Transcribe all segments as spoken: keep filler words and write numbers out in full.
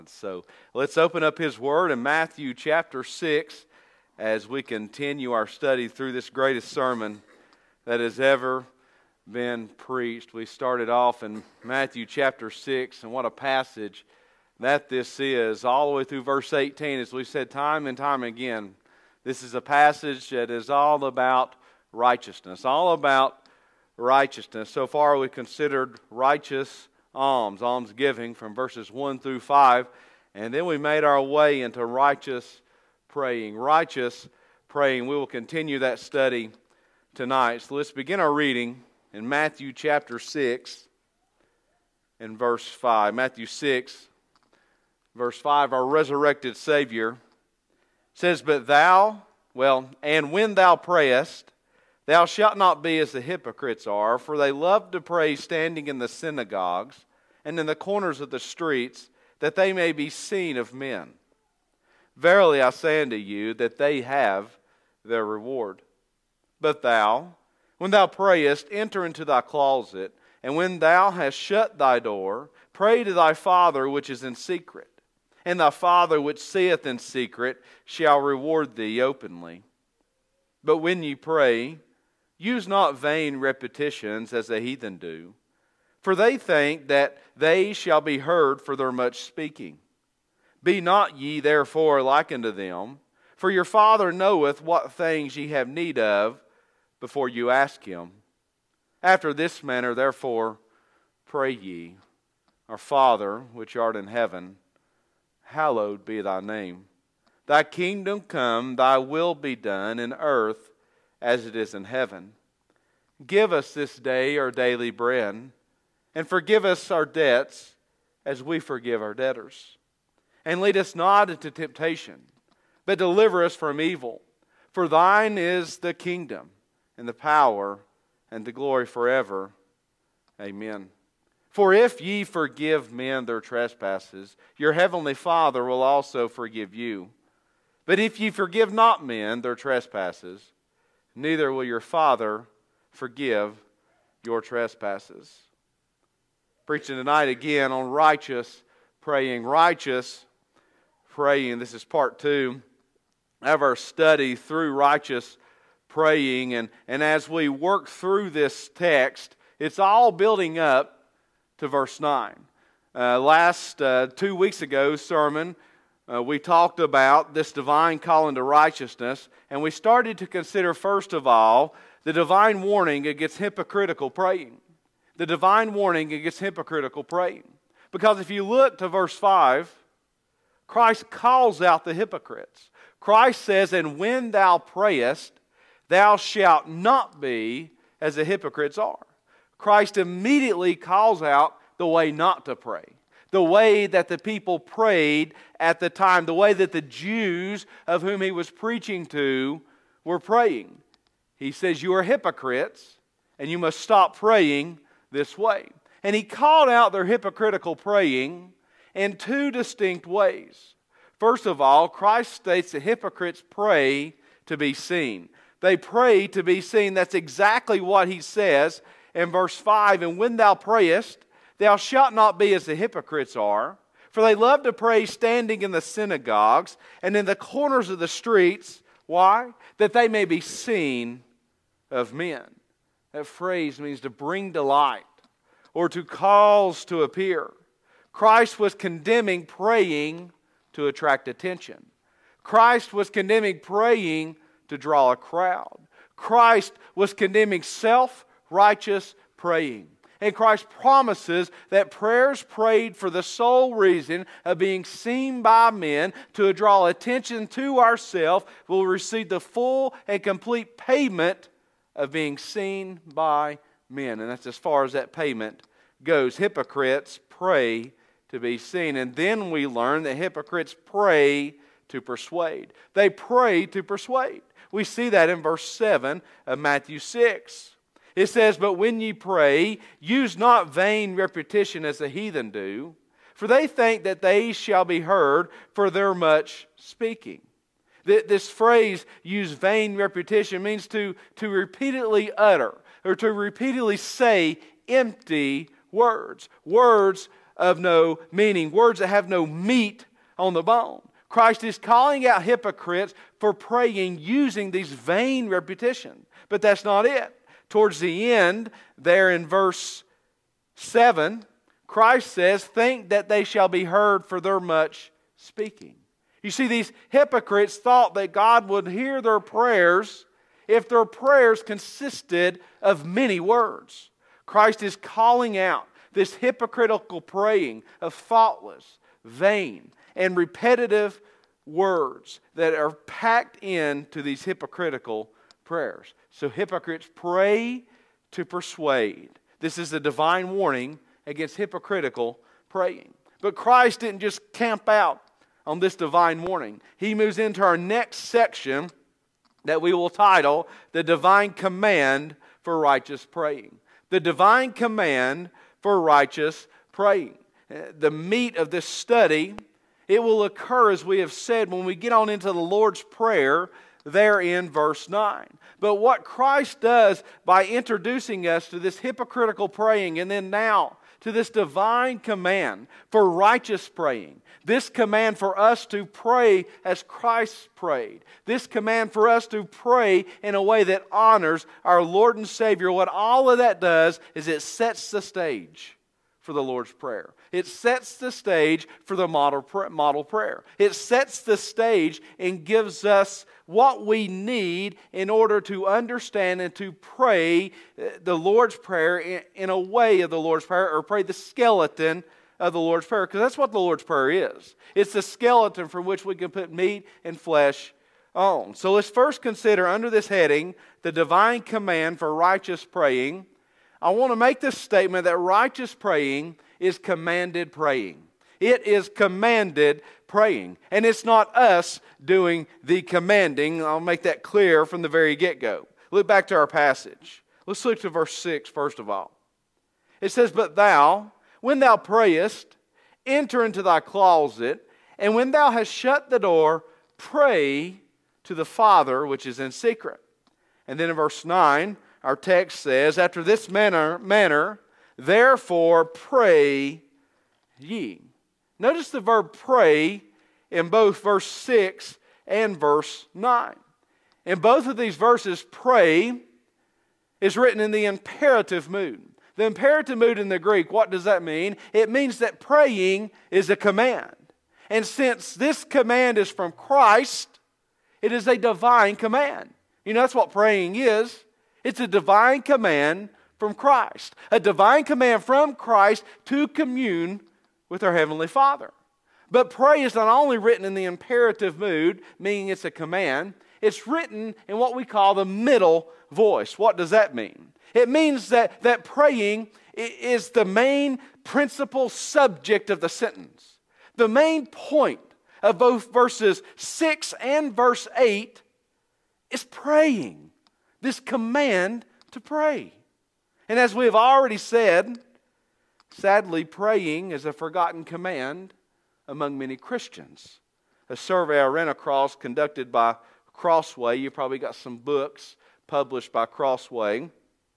So let's open up His Word in Matthew chapter six as we continue our study through this greatest sermon that has ever been preached. We started off in Matthew chapter six, and what a passage that this is, all the way through verse eighteen. As we've said time and time again, this is a passage that is all about righteousness, all about righteousness. So far we've considered righteous alms, alms giving from verses one through five, and then we made our way into righteous praying. Righteous praying. We will continue that study tonight. So let's begin our reading in Matthew chapter six and verse five. Matthew six, verse five, our resurrected Savior says, "But thou, well, and when thou prayest, thou shalt not be as the hypocrites are, for they love to pray standing in the synagogues and in the corners of the streets, that they may be seen of men. Verily I say unto you, that they have their reward. But thou, when thou prayest, enter into thy closet, and when thou hast shut thy door, pray to thy Father which is in secret. And thy Father which seeth in secret shall reward thee openly. But when ye pray, use not vain repetitions as the heathen do, for they think that they shall be heard for their much speaking. Be not ye therefore like unto them, for your Father knoweth what things ye have need of before you ask Him. After this manner therefore pray ye, Our Father which art in heaven, hallowed be thy name. Thy kingdom come, thy will be done in earth as it is in heaven. Give us this day our daily bread, and forgive us our debts as we forgive our debtors. And lead us not into temptation, but deliver us from evil. For thine is the kingdom, and the power, and the glory forever. Amen. For if ye forgive men their trespasses, your heavenly Father will also forgive you. But if ye forgive not men their trespasses, neither will your Father forgive your trespasses." Preaching tonight again on righteous praying. Righteous praying. This is part two of our study through righteous praying. And, and as we work through this text, it's all building up to verse nine. Uh, last uh, two weeks ago sermon, uh, we talked about this divine calling to righteousness, and we started to consider first of all the divine warning against hypocritical praying. The divine warning against hypocritical praying. Because if you look to verse five, Christ calls out the hypocrites. Christ says, "And when thou prayest, thou shalt not be as the hypocrites are." Christ immediately calls out the way not to pray. The way that the people prayed at the time. The way that the Jews of whom He was preaching to were praying. He says, "You are hypocrites, and you must stop praying this way." And He called out their hypocritical praying in two distinct ways. First of all, Christ states that hypocrites pray to be seen. They pray to be seen. That's exactly what He says in verse five. "And when thou prayest, thou shalt not be as the hypocrites are, for they love to pray standing in the synagogues and in the corners of the streets." Why? "That they may be seen of men." That phrase means to bring to light or to cause to appear. Christ was condemning praying to attract attention. Christ was condemning praying to draw a crowd. Christ was condemning self-righteous praying. And Christ promises that prayers prayed for the sole reason of being seen by men to draw attention to ourselves will receive the full and complete payment of being seen by men. And that's as far as that payment goes. Hypocrites pray to be seen. And then we learn that hypocrites pray to persuade. They pray to persuade. We see that in verse seven of Matthew six. It says, "But when ye pray, use not vain repetition as the heathen do, for they think that they shall be heard for their much speaking." This phrase, "use vain repetition," means to, to repeatedly utter or to repeatedly say empty words. Words of no meaning, words that have no meat on the bone. Christ is calling out hypocrites for praying using these vain repetitions. But that's not it. Towards the end, there in verse seven, Christ says, think that they shall be heard for their much speaking. You see, these hypocrites thought that God would hear their prayers if their prayers consisted of many words. Christ is calling out this hypocritical praying of thoughtless, vain, and repetitive words that are packed into these hypocritical prayers. So hypocrites pray to persuade. This is a divine warning against hypocritical praying. But Christ didn't just camp out on this divine warning. He moves into our next section that we will title the divine command for righteous praying. The divine command for righteous praying. The meat of this study, it will occur, as we have said, when we get on into the Lord's Prayer there in verse nine. But what Christ does by introducing us to this hypocritical praying and then now to this divine command for righteous praying, this command for us to pray as Christ prayed, this command for us to pray in a way that honors our Lord and Savior, what all of that does is it sets the stage for the Lord's Prayer. It sets the stage for the model model prayer. It sets the stage and gives us what we need in order to understand and to pray the Lord's Prayer in, in a way of the Lord's Prayer, or pray the skeleton of the Lord's Prayer, because that's what the Lord's Prayer is. It's the skeleton from which we can put meat and flesh on. So let's first consider under this heading the divine command for righteous praying. I want to make this statement that righteous praying is commanded praying. It is commanded praying. And it's not us doing the commanding. I'll make that clear from the very get-go. Look back to our passage. Let's look to verse six first of all. It says, but thou, when thou prayest, enter into thy closet, and when thou hast shut the door, pray to the Father which is in secret. And then in verse nine, our text says, after this manner, manner, therefore pray ye. Notice the verb pray in both verse six and verse nine. In both of these verses, pray is written in the imperative mood. The imperative mood in the Greek, what does that mean? It means that praying is a command. And since this command is from Christ, it is a divine command. You know, that's what praying is. It's a divine command from Christ. A divine command from Christ to commune with our Heavenly Father. But pray is not only written in the imperative mood, meaning it's a command, it's written in what we call the middle voice. What does that mean? It means that, that praying is the main principal subject of the sentence. The main point of both verses six and verse eight is praying. This command to pray. And as we have already said, sadly, praying is a forgotten command among many Christians. A survey I ran across conducted by Crossway, you probably got some books published by Crossway.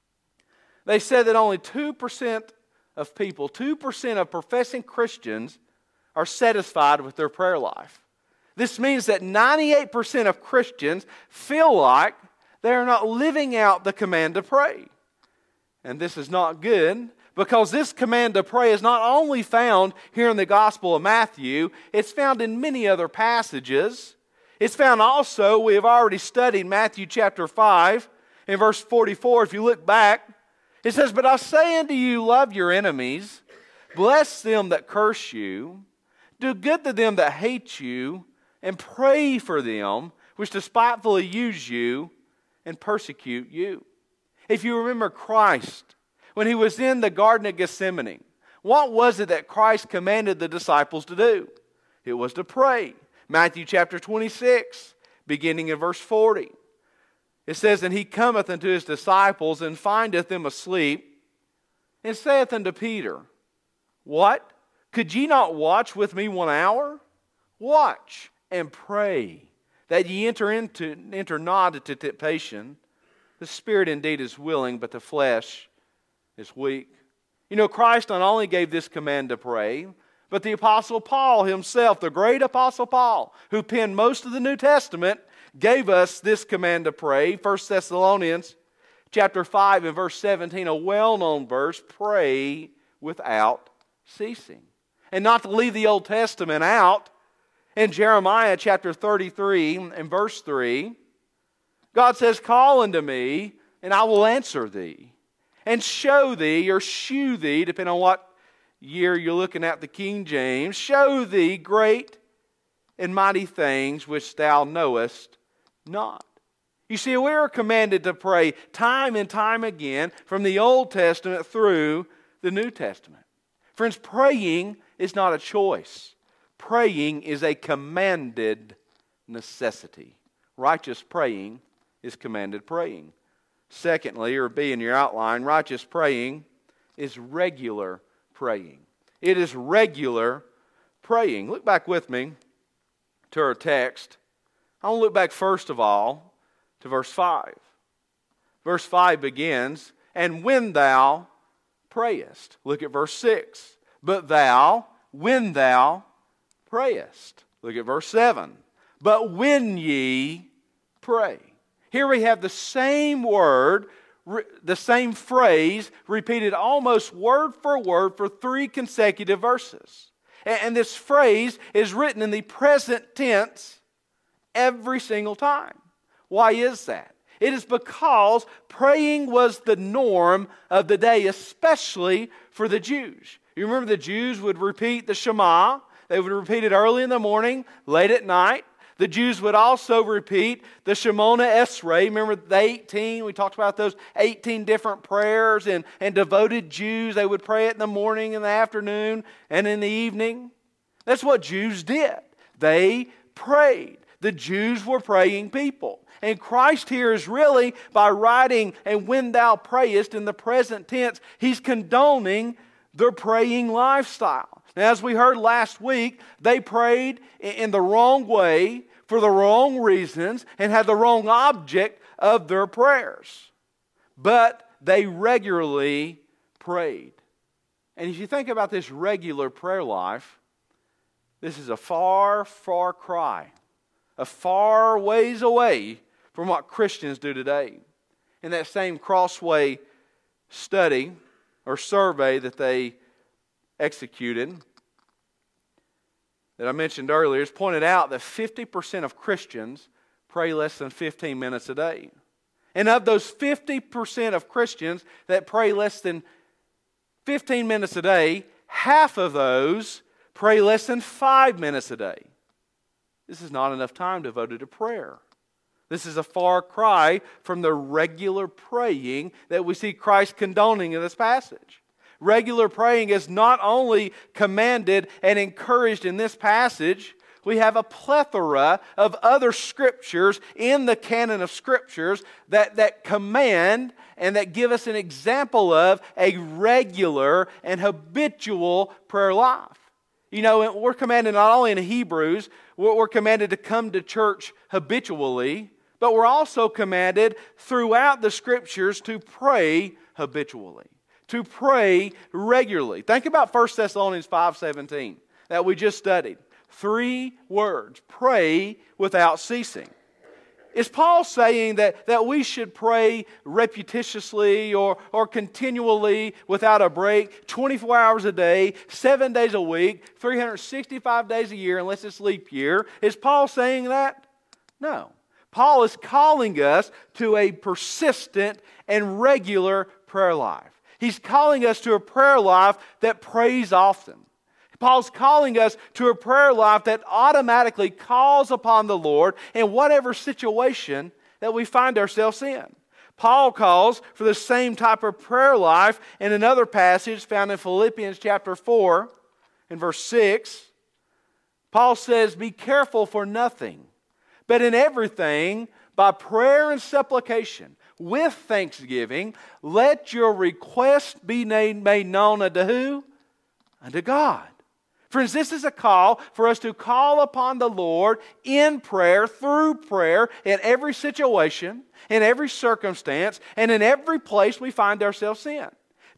They said that only two percent of people, two percent of professing Christians are satisfied with their prayer life. This means that ninety-eight percent of Christians feel like they are not living out the command to pray. And this is not good, because this command to pray is not only found here in the Gospel of Matthew, it's found in many other passages. It's found also, we have already studied Matthew chapter five, in verse forty-four. If you look back, it says, but I say unto you, love your enemies, bless them that curse you, do good to them that hate you, and pray for them which despitefully use you and persecute you. If you remember Christ, when He was in the Garden of Gethsemane, what was it that Christ commanded the disciples to do? It was to pray. Matthew chapter twenty-six, beginning in verse forty. It says, and He cometh unto His disciples, and findeth them asleep, and saith unto Peter, what? Could ye not watch with me one hour? Watch and pray, that ye enter into enter not into temptation. The spirit indeed is willing, but the flesh is weak. You know, Christ not only gave this command to pray, but the Apostle Paul himself, the great Apostle Paul, who penned most of the New Testament, gave us this command to pray. First Thessalonians chapter five and verse seventeen, a well-known verse, pray without ceasing. And not to leave the Old Testament out, in Jeremiah chapter thirty-three and verse three, God says, call unto me, and I will answer thee, and show thee, or shew thee, depending on what year you're looking at the King James, show thee great and mighty things which thou knowest not. You see, we are commanded to pray time and time again from the Old Testament through the New Testament. Friends, praying is not a choice. Praying is a commanded necessity. Righteous praying is commanded praying. Secondly, or B in your outline, righteous praying is regular praying. It is regular praying. Look back with me to our text. I want to look back first of all to verse five. Verse five begins, and when thou prayest. Look at verse six. But thou, when thou prayest. Look at verse seven. But when ye pray. Here we have the same word, the same phrase, repeated almost word for word for three consecutive verses. And this phrase is written in the present tense every single time. Why is that? It is because praying was the norm of the day, especially for the Jews. You remember the Jews would repeat the Shema. They would repeat it early in the morning, late at night. The Jews would also repeat the Shemona Esrei. Remember the eighteen? We talked about those eighteen different prayers, and, and devoted Jews, they would pray it in the morning, in the afternoon, and in the evening. That's what Jews did. They prayed. The Jews were praying people. And Christ here is really, by writing, and when thou prayest in the present tense, He's condoning their praying lifestyle. Now, as we heard last week, they prayed in the wrong way, for the wrong reasons, and had the wrong object of their prayers. But they regularly prayed. And if you think about this regular prayer life, this is a far, far cry, a far ways away from what Christians do today. In that same Crossway study or survey that they executed, that I mentioned earlier, it's pointed out that fifty percent of Christians pray less than fifteen minutes a day. And of those fifty percent of Christians that pray less than fifteen minutes a day, half of those pray less than five minutes a day. This is not enough time devoted to prayer. This is a far cry from the regular praying that we see Christ condoning in this passage. Regular praying is not only commanded and encouraged in this passage, we have a plethora of other scriptures in the canon of scriptures that, that command and that give us an example of a regular and habitual prayer life. You know, we're commanded not only in Hebrews, we're, we're commanded to come to church habitually, but we're also commanded throughout the scriptures to pray habitually. To pray regularly. Think about First Thessalonians five seventeen that we just studied. Three words. Pray without ceasing. Is Paul saying that, that we should pray repetitiously or, or continually without a break, twenty-four hours a day, seven days a week, three hundred sixty-five days a year, unless it's leap year? Is Paul saying that? No. Paul is calling us to a persistent and regular prayer life. He's calling us to a prayer life that prays often. Paul's calling us to a prayer life that automatically calls upon the Lord in whatever situation that we find ourselves in. Paul calls for the same type of prayer life in another passage found in Philippians chapter four and verse six. Paul says, "Be careful for nothing, but in everything, by prayer and supplication, with thanksgiving, let your request be made known unto who? Unto God." Friends, this is a call for us to call upon the Lord in prayer, through prayer, in every situation, in every circumstance, and in every place we find ourselves in.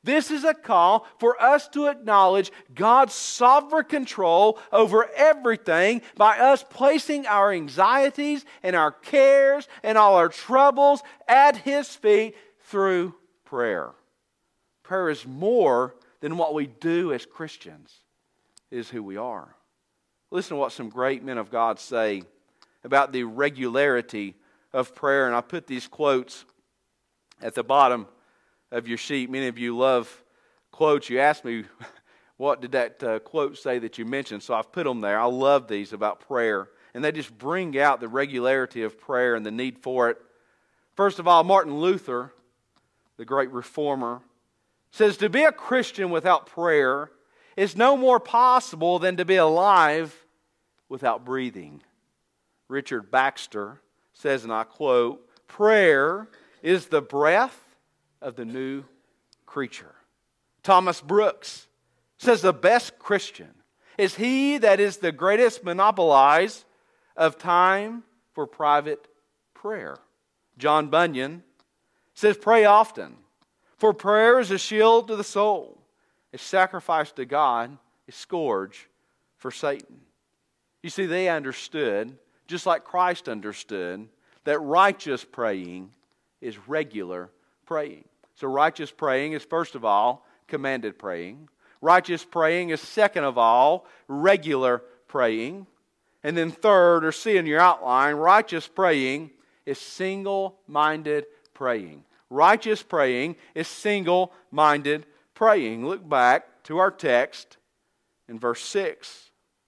This is a call for us to acknowledge God's sovereign control over everything by us placing our anxieties and our cares and all our troubles at His feet through prayer. Prayer is more than what we do as Christians. It is who we are. Listen to what some great men of God say about the regularity of prayer. And I put these quotes at the bottom of your sheet. Many of you love quotes. You asked me, what did that uh, quote say that you mentioned? So I've put them there. I love these about prayer. And they just bring out the regularity of prayer and the need for it. First of all, Martin Luther, the great reformer, says to be a Christian without prayer is no more possible than to be alive without breathing. Richard Baxter says, and I quote, prayer is the breath of the new creature. Thomas Brooks says the best Christian is he that is the greatest monopolize of time for private prayer. John Bunyan says pray often, for prayer is a shield to the soul, a sacrifice to God, a scourge for Satan. You see, they understood, just like Christ understood, that righteous praying is regular praying. So righteous praying is, first of all, commanded praying. Righteous praying is, second of all, regular praying. And then third, or see in your outline, righteous praying is single-minded praying. Righteous praying is single-minded praying. Look back to our text in verse six.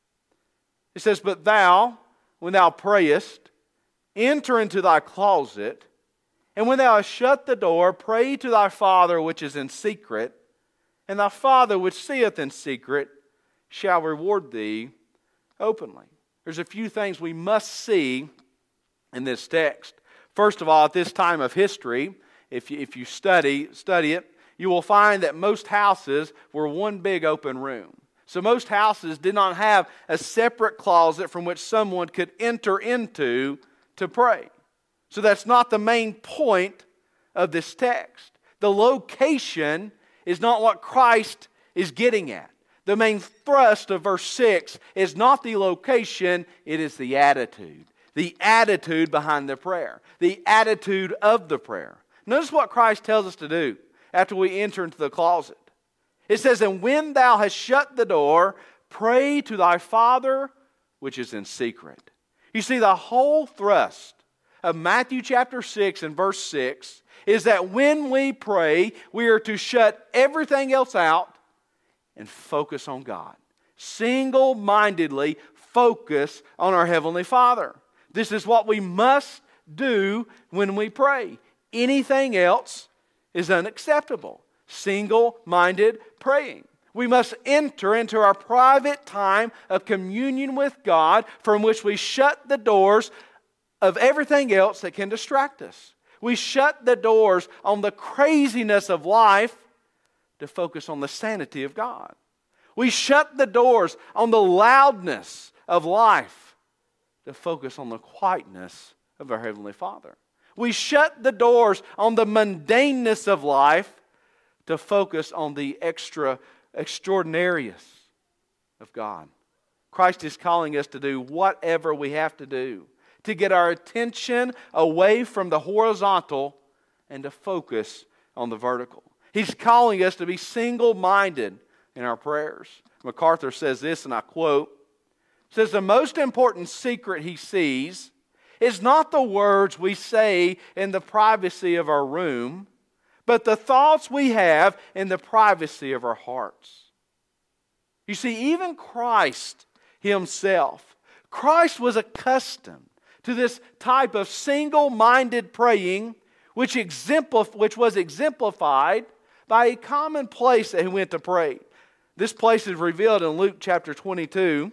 It says, but thou, when thou prayest, enter into thy closet, and when thou hast shut the door, pray to thy Father which is in secret, and thy Father which seeth in secret shall reward thee openly. There's a few things we must see in this text. First of all, at this time of history, if you, if you study, study it, you will find that most houses were one big open room. So most houses did not have a separate closet from which someone could enter into to pray. So that's not the main point of this text. The location is not what Christ is getting at. The main thrust of verse six is not the location, it is the attitude. The attitude behind the prayer. The attitude of the prayer. Notice what Christ tells us to do after we enter into the closet. It says, and when thou hast shut the door, pray to thy Father which is in secret. You see, the whole thrust of Matthew chapter six and verse six is that when we pray, we are to shut everything else out and focus on God. Single-mindedly focus on our Heavenly Father. This is what we must do when we pray. Anything else is unacceptable. Single-minded praying. We must enter into our private time of communion with God, from which we shut the doors of everything else that can distract us. We shut the doors on the craziness of life to focus on the sanity of God. We shut the doors on the loudness of life to focus on the quietness of our Heavenly Father. We shut the doors on the mundaneness of life to focus on the extra extraordinariness of God. Christ is calling us to do whatever we have to do to get our attention away from the horizontal and to focus on the vertical. He's calling us to be single-minded in our prayers. MacArthur says this, and I quote, says the most important secret he sees is not the words we say in the privacy of our room, but the thoughts we have in the privacy of our hearts. You see, even Christ Himself, Christ was accustomed to this type of single-minded praying, which, exemplif- which was exemplified by a common place that He went to pray. This place is revealed in Luke chapter twenty-two,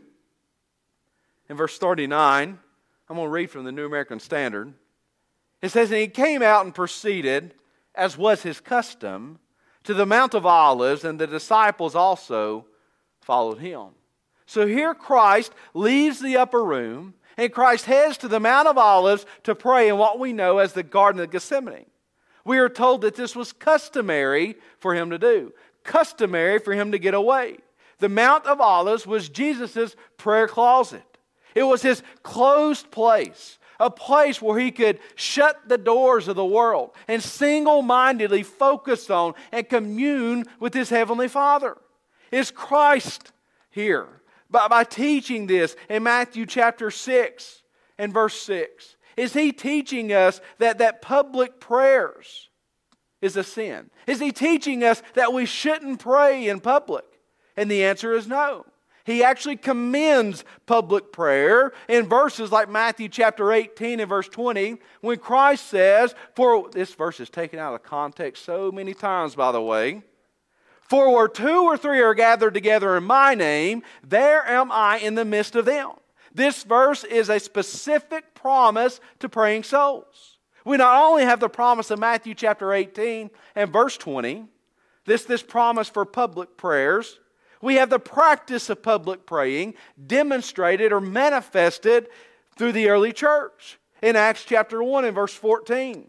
in verse thirty-nine. I'm going to read from the New American Standard. It says, and He came out and proceeded, as was His custom, to the Mount of Olives, and the disciples also followed Him. So here Christ leaves the upper room, and Christ heads to the Mount of Olives to pray in what we know as the Garden of Gethsemane. We are told that this was customary for him to do, customary for him to get away. The Mount of Olives was Jesus' prayer closet. It was his closed place, a place where he could shut the doors of the world and single-mindedly focus on and commune with his Heavenly Father. Is Christ here? By, by teaching this in Matthew chapter six and verse six, is he teaching us that, that public prayers is a sin? Is he teaching us that we shouldn't pray in public? And the answer is no. He actually commends public prayer in verses like Matthew chapter eighteen and verse twenty, when Christ says, for this verse is taken out of context so many times, by the way, for where two or three are gathered together in my name, there am I in the midst of them. This verse is a specific promise to praying souls. We not only have the promise of Matthew chapter eighteen and verse twenty, this, this promise for public prayers, we have the practice of public praying demonstrated or manifested through the early church. In Acts chapter one and verse fourteen,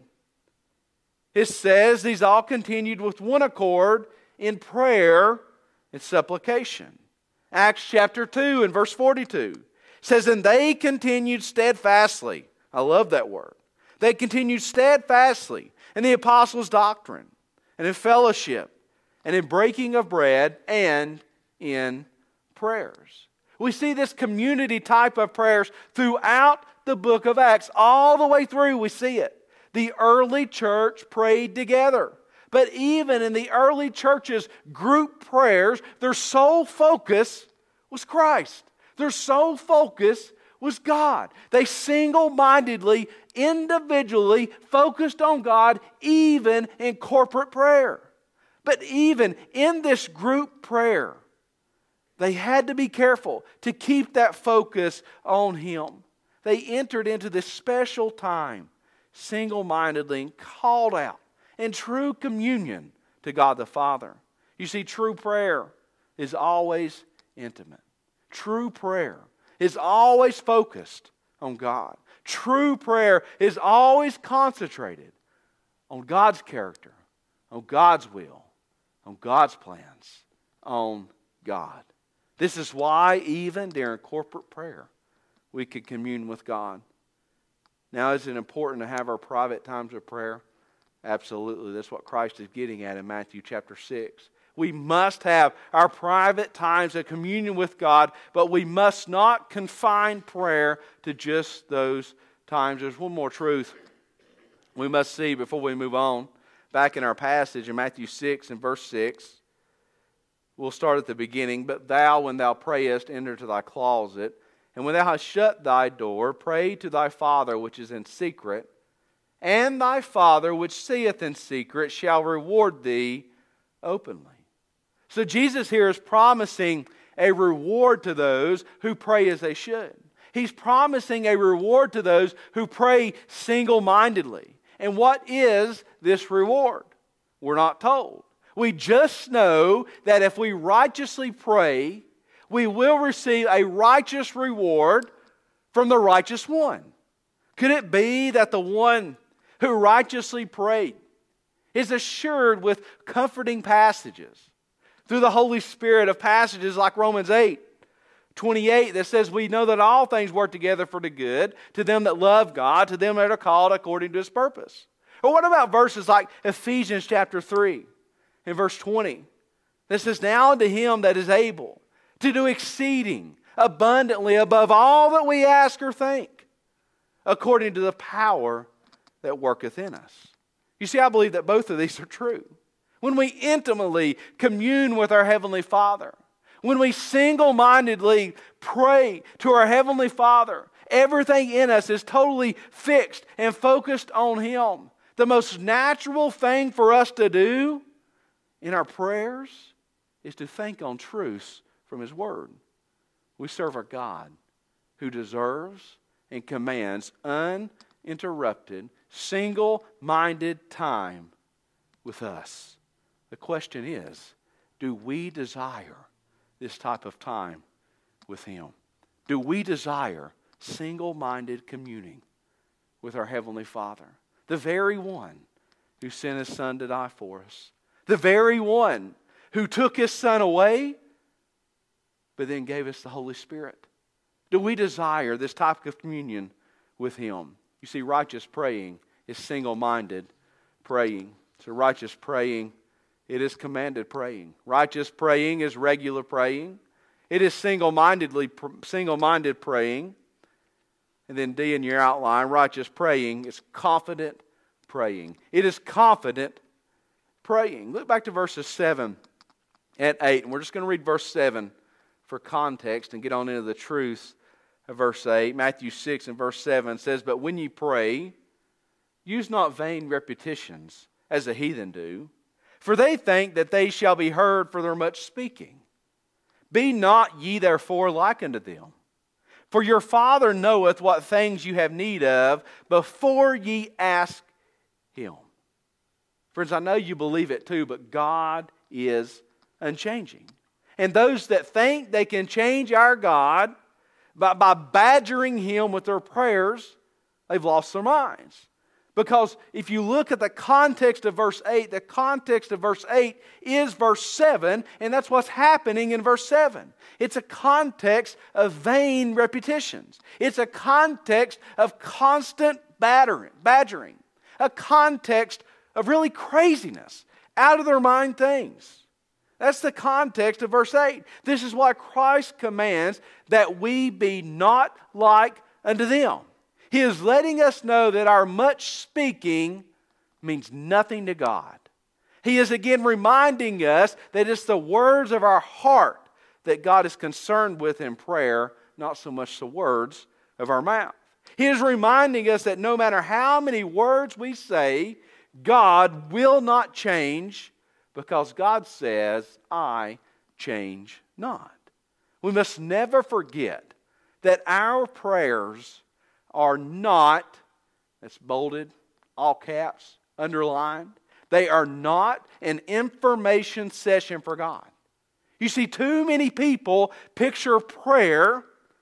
it says, these all continued with one accord in prayer and supplication. Acts chapter two and verse forty-two says, and they continued steadfastly. I love that word. They continued steadfastly in the apostles' doctrine and in fellowship and in breaking of bread and in prayers. We see this community type of prayers throughout the book of Acts. All the way through we see it. The early church prayed together. But even in the early church's group prayers, their sole focus was Christ. Their sole focus was God. They single-mindedly, individually focused on God, even in corporate prayer. But even in this group prayer, they had to be careful to keep that focus on Him. They entered into this special time, single-mindedly, and called out in true communion to God the Father. You see, true prayer is always intimate. True prayer is always focused on God. True prayer is always concentrated on God's character, on God's will, on God's plans, on God. This is why even during corporate prayer, we could commune with God. Now, is it important to have our private times of prayer? Absolutely. That's what Christ is getting at in Matthew chapter six. We must have our private times of communion with God, but we must not confine prayer to just those times. There's one more truth we must see before we move on. Back in our passage in Matthew six and verse six, we'll start at the beginning. But thou, when thou prayest, enter to thy closet, and when thou hast shut thy door, pray to thy Father which is in secret, and thy Father which seeth in secret shall reward thee openly. So Jesus here is promising a reward to those who pray as they should. He's promising a reward to those who pray single-mindedly. And what is this reward? We're not told. We just know that if we righteously pray, we will receive a righteous reward from the righteous one. Could it be that the one who righteously prayed is assured with comforting passages through the Holy Spirit of passages like Romans eight twenty-eight that says we know that all things work together for the good to them that love God, to them that are called according to His purpose? Or what about verses like Ephesians chapter three and verse twenty that says, now unto Him that is able to do exceeding abundantly above all that we ask or think, according to the power that worketh in us. You see, I believe that both of these are true. When we intimately commune with our Heavenly Father, when we single-mindedly pray to our Heavenly Father, everything in us is totally fixed and focused on Him. The most natural thing for us to do in our prayers is to think on truths from His Word. We serve a God who deserves and commands uninterrupted, single-minded time with us. The question is, do we desire this type of time with Him? Do we desire single-minded communing with our Heavenly Father? The very one who sent His Son to die for us. The very one who took His Son away, but then gave us the Holy Spirit. Do we desire this type of communion with Him? You see, righteous praying is single-minded praying. So righteous praying, it is commanded praying. Righteous praying is regular praying. It is single-mindedly, single-minded praying. And then D in your outline, righteous praying is confident praying. It is confident praying. Look back to verses seven and eight. And we're just going to read verse seven for context and get on into the truth of verse eight. Matthew six and verse seven says, "But when ye pray, use not vain repetitions, as the heathen do, for they think that they shall be heard for their much speaking. Be not ye therefore like unto them. For your Father knoweth what things you have need of before ye ask Him." Friends, I know you believe it too, but God is unchanging. And those that think they can change our God by, by badgering Him with their prayers, they've lost their minds. Because if you look at the context of verse eight, the context of verse eight is verse seven, and that's what's happening in verse seven. It's a context of vain repetitions. It's a context of constant battering, badgering. A context of really craziness, out of their mind things. That's the context of verse eight. This is why Christ commands that we be not like unto them. He is letting us know that our much speaking means nothing to God. He is again reminding us that it's the words of our heart that God is concerned with in prayer, not so much the words of our mouth. He is reminding us that no matter how many words we say, God will not change, because God says, "I change not." We must never forget that our prayers are not, that's bolded, all caps, underlined, they are not an information session for God. You see, too many people picture prayer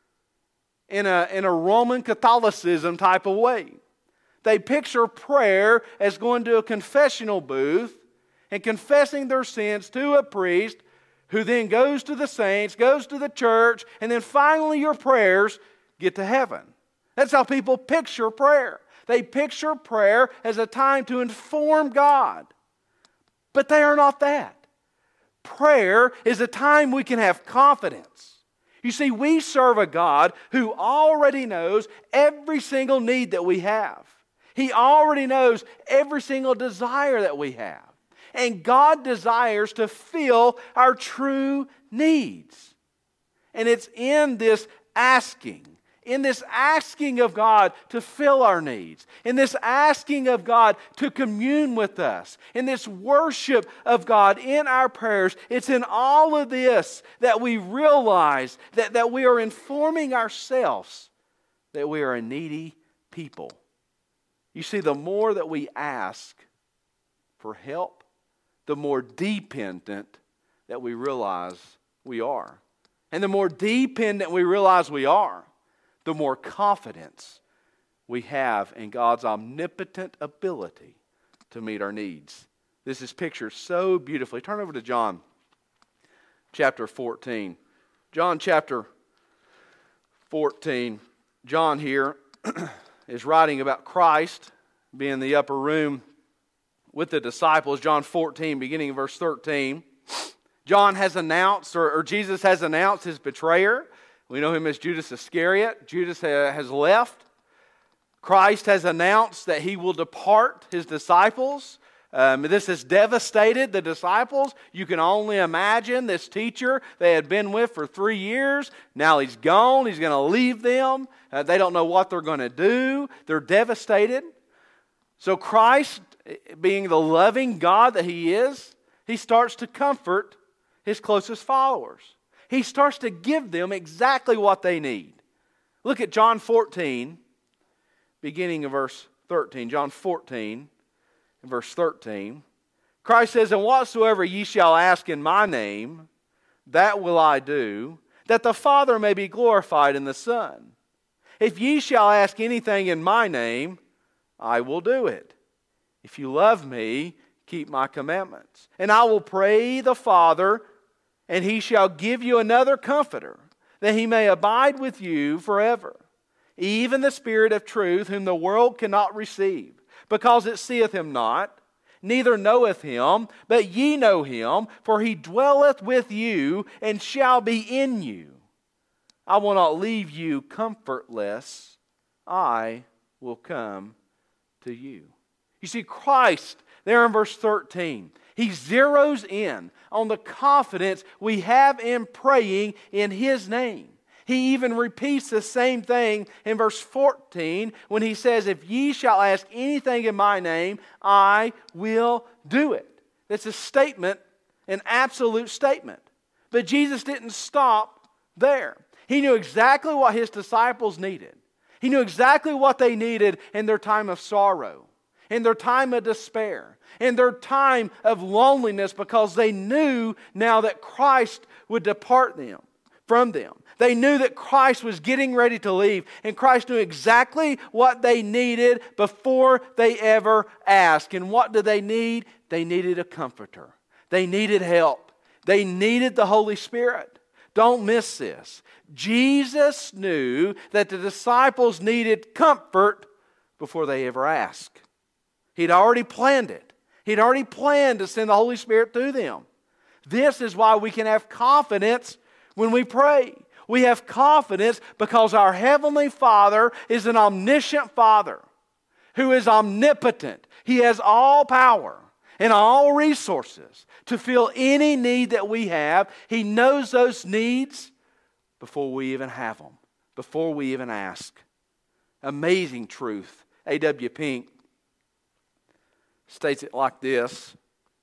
in a, in a Roman Catholicism type of way. They picture prayer as going to a confessional booth and confessing their sins to a priest who then goes to the saints, goes to the church, and then finally your prayers get to heaven. That's how people picture prayer. They picture prayer as a time to inform God. But they are not that. Prayer is a time we can have confidence. You see, we serve a God who already knows every single need that we have. He already knows every single desire that we have. And God desires to fill our true needs. And it's in this asking, in this asking of God to fill our needs, in this asking of God to commune with us, in this worship of God in our prayers, it's in all of this that we realize that, that we are informing ourselves that we are a needy people. You see, the more that we ask for help, the more dependent that we realize we are. And the more dependent we realize we are, the more confidence we have in God's omnipotent ability to meet our needs. This is pictured so beautifully. Turn over to John chapter fourteen. John chapter fourteen. John here is writing about Christ being in the upper room with the disciples. John fourteen, beginning in verse thirteen. John has announced, or, or Jesus has announced his betrayer. We know him as Judas Iscariot. Judas has left. Christ has announced that he will depart his disciples. Um, this has devastated the disciples. You can only imagine this teacher they had been with for three years. Now he's gone. He's going to leave them. Uh, they don't know what they're going to do. They're devastated. So Christ, being the loving God that He is, He starts to comfort His closest followers. He starts to give them exactly what they need. Look at John fourteen, beginning of verse thirteen. John fourteen, and verse thirteen. Christ says, "And whatsoever ye shall ask in my name, that will I do, that the Father may be glorified in the Son. If ye shall ask anything in my name, I will do it. If you love me, keep my commandments. And I will pray the Father, and he shall give you another comforter, that he may abide with you forever. Even the Spirit of truth, whom the world cannot receive, because it seeth him not, neither knoweth him, but ye know him, for he dwelleth with you, and shall be in you. I will not leave you comfortless. I will come to you. You see, Christ, there in verse thirteen, he zeroes in on the confidence we have in praying in his name. He even repeats the same thing in verse fourteen when he says, if ye shall ask anything in my name, I will do it. That's a statement, an absolute statement. But Jesus didn't stop there. He knew exactly what his disciples needed. He knew exactly what they needed in their time of sorrow, in their time of despair, in their time of loneliness, because they knew now that Christ would depart them from them. They knew that Christ was getting ready to leave, and Christ knew exactly what they needed before they ever asked. And what did they need? They needed a comforter. They needed help. They needed the Holy Spirit. Don't miss this. Jesus knew that the disciples needed comfort before they ever asked. He'd already planned it. He'd already planned to send the Holy Spirit through them. This is why we can have confidence when we pray. We have confidence because our Heavenly Father is an omniscient Father who is omnipotent. He has all power and all resources to fill any need that we have. He knows those needs before we even have them, before we even ask. Amazing truth. A W Pink states it like this.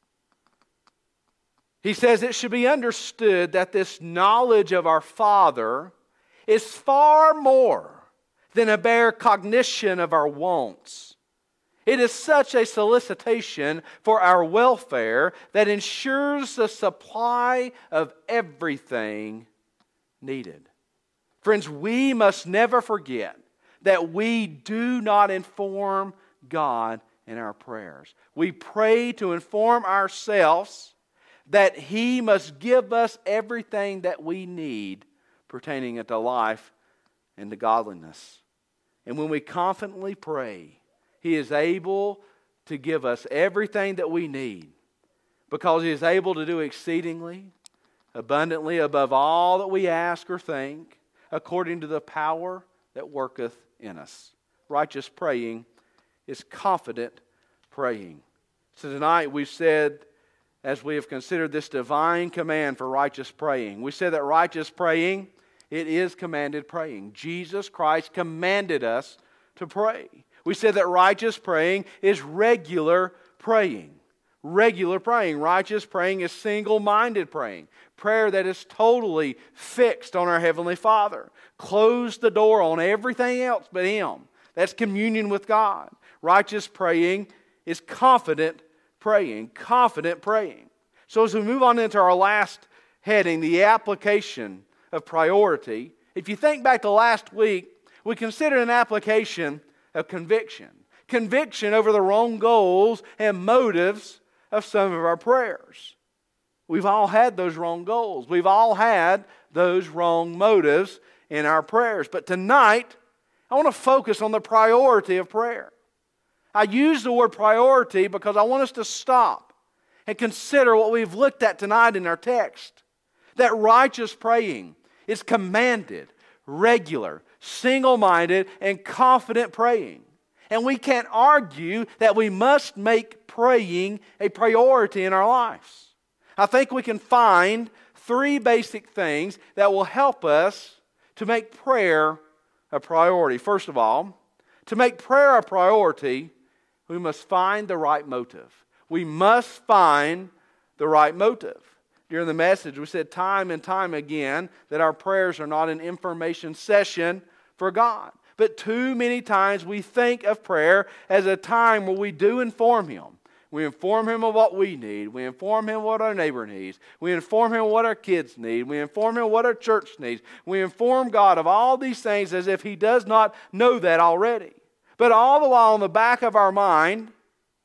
He says it should be understood that this knowledge of our Father is far more than a bare cognition of our wants. It is such a solicitation for our welfare that ensures the supply of everything needed. Friends, we must never forget that we do not inform God in our prayers. We pray to inform ourselves that He must give us everything that we need pertaining to life and to godliness. And when we confidently pray, He is able to give us everything that we need, because He is able to do exceedingly, abundantly, above all that we ask or think, according to the power that worketh in us. Righteous praying is confident praying. So tonight we've said, as we have considered this divine command for righteous praying, we said that righteous praying, it is commanded praying. Jesus Christ commanded us to pray. We said that righteous praying is regular praying. Regular praying. Righteous praying is single-minded praying. Prayer that is totally fixed on our Heavenly Father. Close the door on everything else but Him. That's communion with God. Righteous praying is confident praying. Confident praying. So as we move on into our last heading, the application of priority, if you think back to last week, we considered an application of conviction. Conviction over the wrong goals and motives of some of our prayers. We've all had those wrong goals. We've all had those wrong motives in our prayers. But tonight, I want to focus on the priority of prayer. I use the word priority because I want us to stop and consider what we've looked at tonight in our text. That righteous praying is commanded, regular, single-minded, and confident praying. And we can't argue that we must make praying a priority in our lives. I think we can find three basic things that will help us to make prayer a priority. First of all, to make prayer a priority, we must find the right motive. We must find the right motive. During the message, we said time and time again that our prayers are not an information session for God. But too many times we think of prayer as a time where we do inform Him. We inform Him of what we need. We inform Him what our neighbor needs. We inform Him what our kids need. We inform Him what our church needs. We inform God of all these things as if He does not know that already. But all the while in the back of our mind,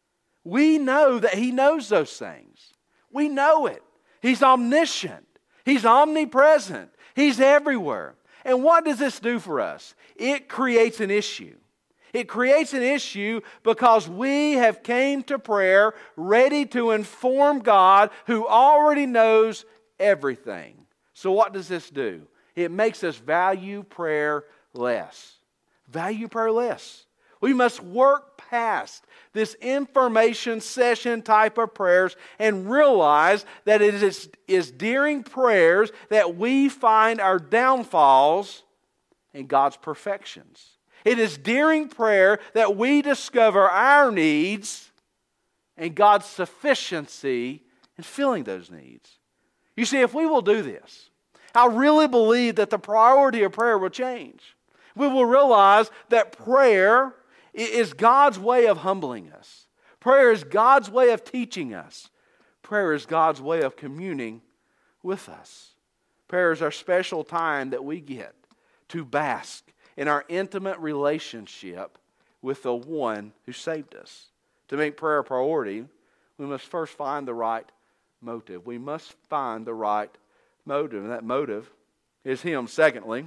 We know that He knows those things. We know it. He's omniscient. He's omnipresent. He's everywhere. And what does this do for us? It creates an issue. It creates an issue because we have came to prayer ready to inform God who already knows everything. So what does this do? It makes us value prayer less. Value prayer less. We must work past this information session type of prayers and realize that it is, is during prayers that we find our downfalls and God's perfections. It is during prayer that we discover our needs and God's sufficiency in filling those needs. You see, if we will do this, I really believe that the priority of prayer will change. We will realize that prayer is God's way of humbling us. Prayer is God's way of teaching us. Prayer is God's way of communing with us. Prayer is our special time that we get to bask in our intimate relationship with the one who saved us. To make prayer a priority, we must first find the right motive. We must find the right motive, and that motive is Him. Secondly,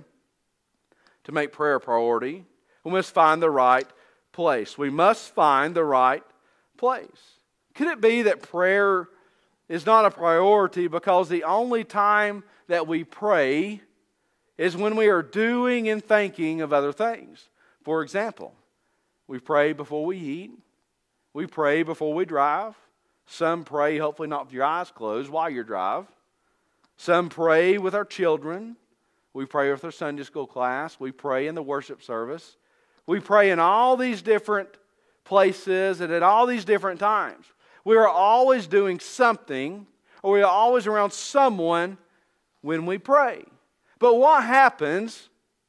to make prayer a priority, we must find the right place. We must find the right place. Could it be that prayer is not a priority because the only time that we pray is when we are doing and thinking of other things? For example, we pray before we eat. We pray before we drive. Some pray, hopefully not with your eyes closed, while you drive. Some pray with our children. We pray with our Sunday school class. We pray in the worship service. We pray in all these different places and at all these different times. We are always doing something, or we are always around someone when we pray. But what happens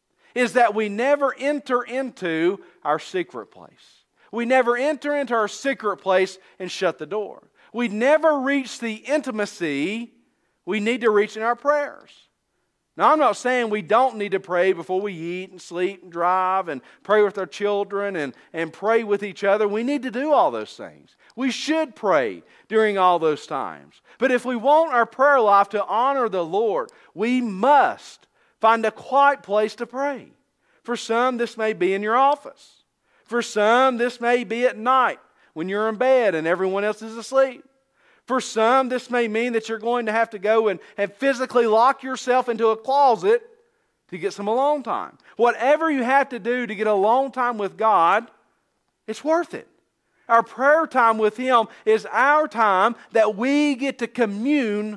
is that we never enter into our secret place. We never enter into our secret place and shut the door. We never reach the intimacy we need to reach in our prayers. Now, I'm not saying we don't need to pray before we eat and sleep and drive and pray with our children and, and pray with each other. We need to do all those things. We should pray during all those times. But if we want our prayer life to honor the Lord, we must find a quiet place to pray. For some, this may be in your office. For some, this may be at night when you're in bed and everyone else is asleep. For some, this may mean that you're going to have to go and, and physically lock yourself into a closet to get some alone time. Whatever you have to do to get alone time with God, it's worth it. Our prayer time with Him is our time that we get to commune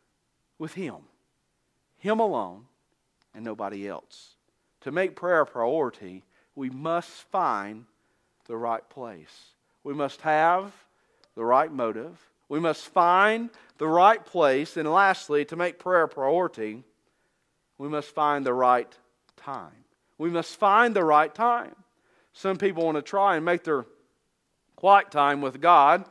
with Him. Him alone and nobody else. To make prayer a priority, we must find the right place. We must have the right motive. We must find the right place. And lastly, to make prayer a priority, we must find the right time. We must find the right time. Some people want to try and make their quiet time with God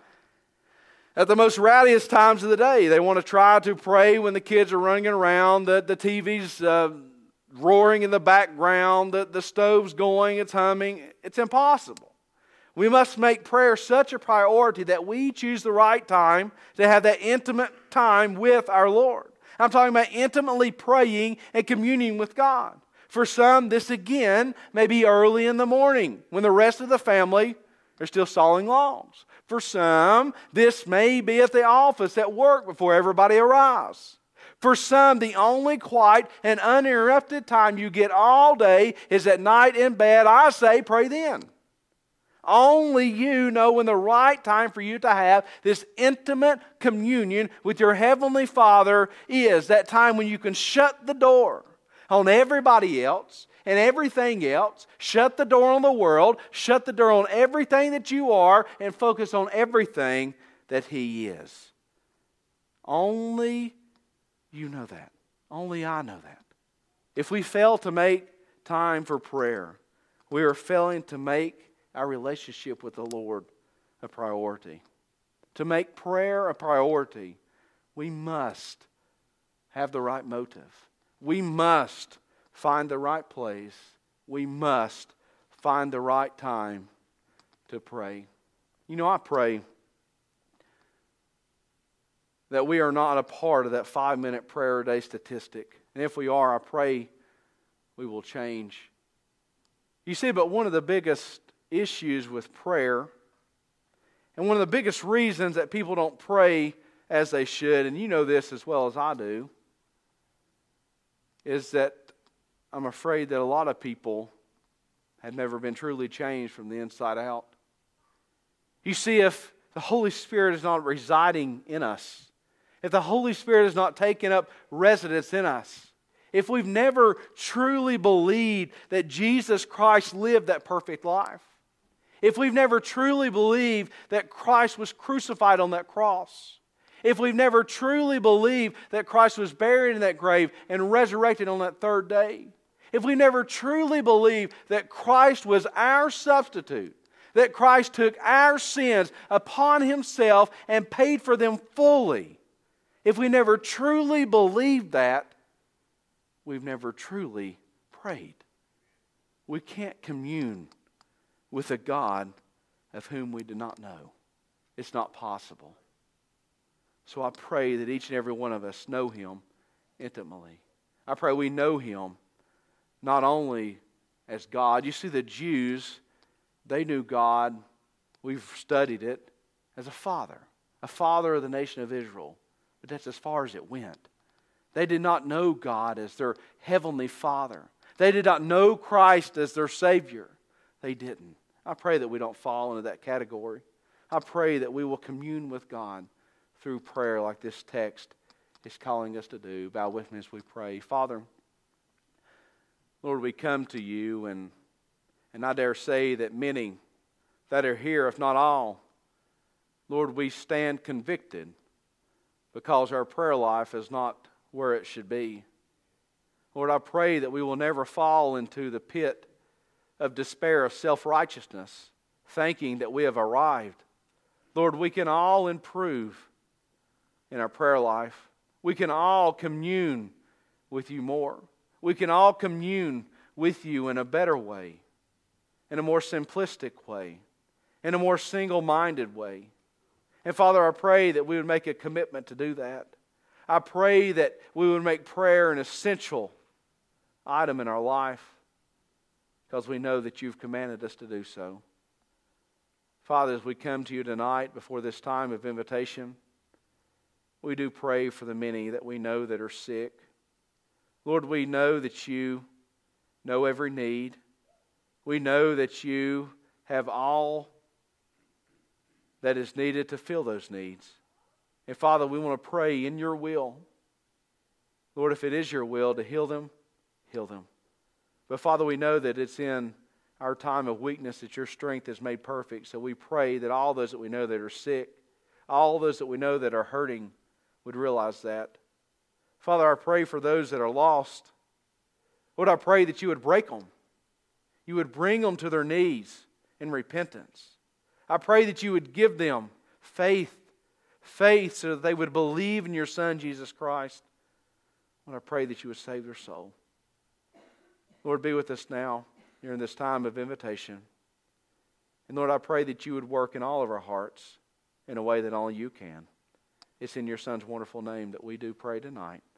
at the most rowdiest times of the day. They want to try to pray when the kids are running around, the, the T V's uh, roaring in the background, the, the stove's going, it's humming. It's impossible. We must make prayer such a priority that we choose the right time to have that intimate time with our Lord. I'm talking about intimately praying and communing with God. For some, this again may be early in the morning when the rest of the family are still sawing logs. For some, this may be at the office at work before everybody arrives. For some, the only quiet and uninterrupted time you get all day is at night in bed. I say, pray then. Only you know when the right time for you to have this intimate communion with your Heavenly Father is. That time when you can shut the door on everybody else and everything else. Shut the door on the world. Shut the door on everything that you are and focus on everything that He is. Only you know that. Only I know that. If we fail to make time for prayer, we are failing to make our relationship with the Lord a priority. To make prayer a priority, we must have the right motive. We must find the right place. We must find the right time to pray. You know, I pray that we are not a part of that five-minute prayer a day statistic. And if we are, I pray we will change. You see, but one of the biggest issues with prayer, and one of the biggest reasons that people don't pray as they should, and you know this as well as I do, is that I'm afraid that a lot of people have never been truly changed from the inside out. You see, if the Holy Spirit is not residing in us, if the Holy Spirit is not taking up residence in us, if we've never truly believed that Jesus Christ lived that perfect life, if we've never truly believed that Christ was crucified on that cross, if we've never truly believed that Christ was buried in that grave and resurrected on that third day, if we never truly believed that Christ was our substitute, that Christ took our sins upon Himself and paid for them fully, if we never truly believed that, we've never truly prayed. We can't commune with a God of whom we do not know. It's not possible. So I pray that each and every one of us know Him intimately. I pray we know Him not only as God. You see, the Jews, they knew God, we've studied it, as a father. A father of the nation of Israel. But that's as far as it went. They did not know God as their heavenly Father. They did not know Christ as their Savior. They didn't. I pray that we don't fall into that category. I pray that we will commune with God through prayer like this text is calling us to do. Bow with me as we pray. Father, Lord, we come to You, and, and I dare say that many that are here, if not all, Lord, we stand convicted because our prayer life is not where it should be. Lord, I pray that we will never fall into the pit of despair of self-righteousness, thinking that we have arrived. Lord, we can all improve in our prayer life. We can all commune with You more. We can all commune with You in a better way, in a more simplistic way, in a more single-minded way. And Father, I pray that we would make a commitment to do that. I pray that we would make prayer an essential item in our life because we know that You've commanded us to do so. Father, as we come to You tonight before this time of invitation, we do pray for the many that we know that are sick. Lord, we know that You know every need. We know that You have all that is needed to fill those needs. And Father, we want to pray in Your will. Lord, if it is Your will to heal them, heal them. But Father, we know that it's in our time of weakness that Your strength is made perfect. So we pray that all those that we know that are sick, all those that we know that are hurting, would realize that. Father, I pray for those that are lost. Lord, I pray that You would break them. You would bring them to their knees in repentance. I pray that You would give them faith, faith so that they would believe in Your Son, Jesus Christ. Lord, I pray that You would save their soul. Lord, be with us now during this time of invitation. And Lord, I pray that You would work in all of our hearts in a way that only You can. It's in Your Son's wonderful name that we do pray tonight.